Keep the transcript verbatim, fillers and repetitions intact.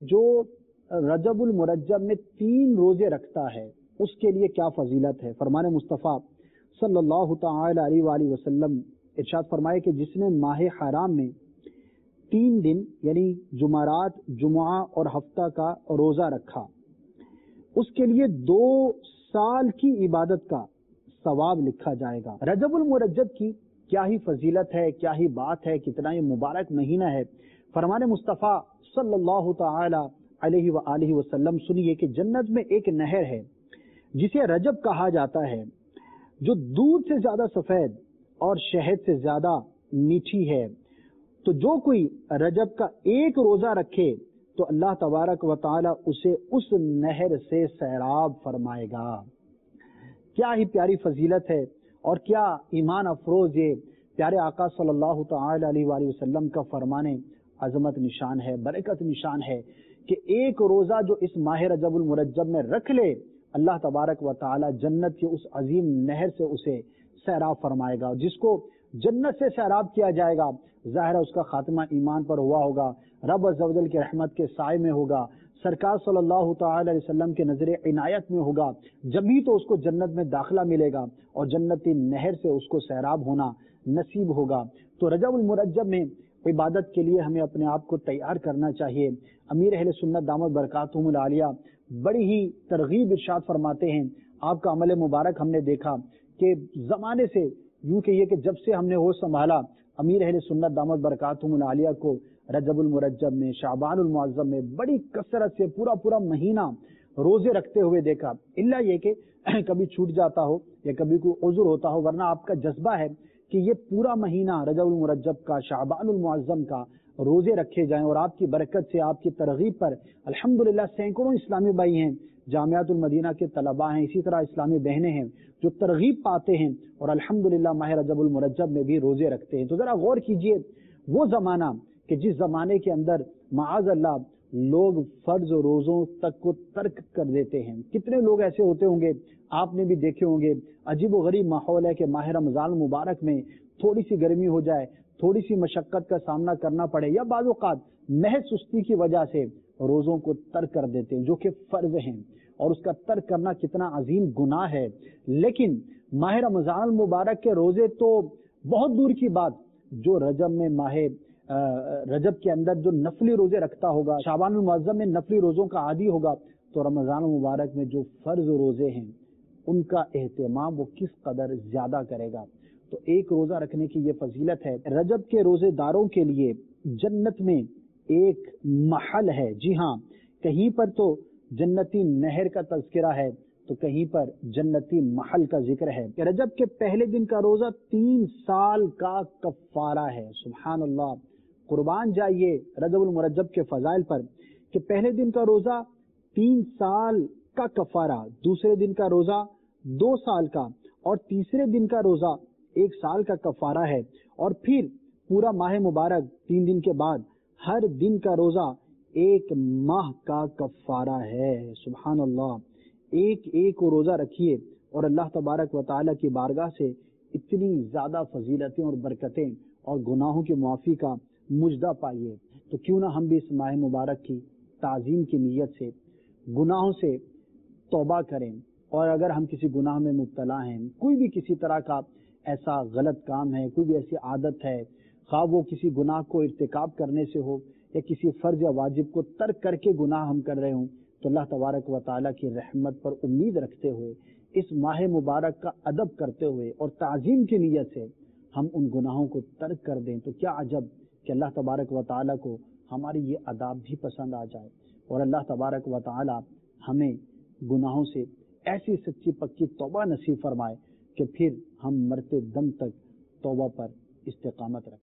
جو رجب المرجب میں تین روزے رکھتا ہے اس کے لیے کیا فضیلت ہے؟ فرمان مصطفیٰ صلی اللہ تعالی علیہ وآلہ وسلم ارشاد فرمائے کہ جس نے ماہ حرام میں تین دن یعنی جمعرات، جمعہ اور ہفتہ کا روزہ رکھا، اس کے لیے دو سال کی عبادت کا ثواب لکھا جائے گا۔ رجب المرجب کی کیا ہی فضیلت ہے، کیا ہی بات ہے، کتنا ہی مبارک مہینہ ہے۔ فرمان مصطفیٰ صلی اللہ تعالی علیہ وآلہ وسلم سنیے کہ جنت میں ایک نہر ہے جسے رجب کہا جاتا ہے، جو دودھ سے زیادہ سفید اور شہد سے زیادہ میٹھی ہے۔ تو جو کوئی رجب کا ایک روزہ رکھے تو اللہ تبارک و تعالی اسے اس نہر سے سیراب فرمائے گا۔ کیا ہی پیاری فضیلت ہے اور کیا ایمان افروز یہ پیارے آقا صلی اللہ تعالی علیہ وآلہ وسلم کا فرمان عظمت نشان ہے، برکت نشان ہے کہ ایک روزہ جو اس ماہ رجب المرجب میں رکھ لے، اللہ تبارک و تعالی جنت کے اس عظیم نہر سے اسے سیراب فرمائے گا۔ جس کو جنت سے سیراب کیا جائے گا، ظاہر ہے اس کا خاتمہ ایمان پر ہوا ہوگا، رب عز و جل کے رحمت کے سائے میں ہوگا، سرکار صلی اللہ تعالی علیہ وسلم کے نظر عنایت میں ہوگا، جبھی تو اس کو جنت میں داخلہ ملے گا اور جنتی نہر سے اس کو سیراب ہونا نصیب ہوگا۔ تو رجب المرجب میں عبادت کے لیے ہمیں اپنے آپ کو تیار کرنا چاہیے۔ امیر اہل سنت دامت برکاتہم العالیہ بڑی ہی ترغیب ارشاد فرماتے ہیں۔ آپ کا عمل مبارک ہم نے دیکھا کہ زمانے سے یوں کہیے کہ جب سے ہم نے ہوش سنبھالا، امیر اہل سنت دامت برکاتہم العالیہ کو رجب المرجب میں، شعبان المعظم میں بڑی کثرت سے پورا پورا مہینہ روزے رکھتے ہوئے دیکھا، الا یہ کہ کبھی چھوٹ جاتا ہو یا کبھی کوئی عذر ہوتا ہو، ورنہ آپ کا جذبہ ہے کہ یہ پورا مہینہ رجب المرجب کا، شعبان المعظم کا روزے رکھے جائیں، اور آپ کی برکت سے، آپ کی ترغیب پر الحمدللہ سینکڑوں اسلامی بھائی ہیں، جامعۃ المدینہ کے طلباء ہیں، اسی طرح اسلامی بہنیں ہیں جو ترغیب پاتے ہیں اور الحمدللہ ماہ رجب المرجب میں بھی روزے رکھتے ہیں۔ تو ذرا غور کیجئے، وہ زمانہ کہ جس زمانے کے اندر معاذ اللہ لوگ فرض روزوں تک کو ترک کر دیتے ہیں، کتنے لوگ ایسے ہوتے ہوں گے، آپ نے بھی دیکھے ہوں گے، عجیب و غریب ماحول ہے کہ ماہ رمضان مبارک میں تھوڑی سی گرمی ہو جائے، تھوڑی سی مشقت کا سامنا کرنا پڑے، یا بعض اوقات محض سستی کی وجہ سے روزوں کو ترک کر دیتے ہیں جو کہ فرض ہیں، اور اس کا ترک کرنا کتنا عظیم گناہ ہے۔ لیکن ماہ رمضان المبارک کے روزے تو بہت دور کی بات، جو رجب میں ماہ رجب کے اندر جو نفلی روزے رکھتا ہوگا، شعبان المعظم میں نفلی روزوں کا عادی ہوگا، تو رمضان المبارک میں جو فرض روزے ہیں ان کا اہتمام وہ کس قدر زیادہ کرے گا۔ تو ایک روزہ رکھنے کی یہ فضیلت ہے۔ رجب کے روزے داروں کے لیے جنت میں ایک محل ہے، جی ہاں، کہیں پر تو جنتی نہر کا تذکرہ ہے تو کہیں پر جنتی محل کا ذکر ہے۔ رجب کے پہلے دن کا روزہ تین سال کا کفارہ ہے۔ سبحان اللہ، قربان جائیے رجب المرجب کے فضائل پر کہ پہلے دن کا روزہ تین سال کا کفارہ، دوسرے دن کا روزہ دو سال کا، اور تیسرے دن کا روزہ ایک سال کا کفارہ ہے، اور پھر پورا ماہ مبارک تین دن کے بعد ہر دن کا روزہ ایک ماہ کا کفارہ ہے۔ سبحان اللہ، ایک ایک روزہ رکھیے اور اللہ تبارک و تعالیٰ کی بارگاہ سے اتنی زیادہ فضیلتیں اور برکتیں اور گناہوں کی معافی کا مجدہ پائیے۔ تو کیوں نہ ہم بھی اس ماہ مبارک کی تعظیم کی نیت سے گناہوں سے توبہ کریں، اور اگر ہم کسی گناہ میں مبتلا ہیں، کوئی بھی کسی طرح کا ایسا غلط کام ہے، کوئی بھی ایسی عادت ہے، خواہ وہ کسی گناہ کو ارتکاب کرنے سے ہو یا کسی فرض یا واجب کو ترک کر کے گناہ ہم کر رہے ہوں، تو اللہ تبارک و تعالیٰ کی رحمت پر امید رکھتے ہوئے، اس ماہ مبارک کا ادب کرتے ہوئے اور تعظیم کی نیت سے ہم ان گناہوں کو ترک کر دیں، تو کیا عجب کہ اللہ تبارک و تعالیٰ کو ہماری یہ اداب بھی پسند آ جائے، اور اللہ تبارک و تعالیٰ ہمیں گناہوں سے ایسی سچی پکی توبہ نصیب فرمائے کہ پھر ہم مرتے دم تک توبہ پر استقامت رکھیں۔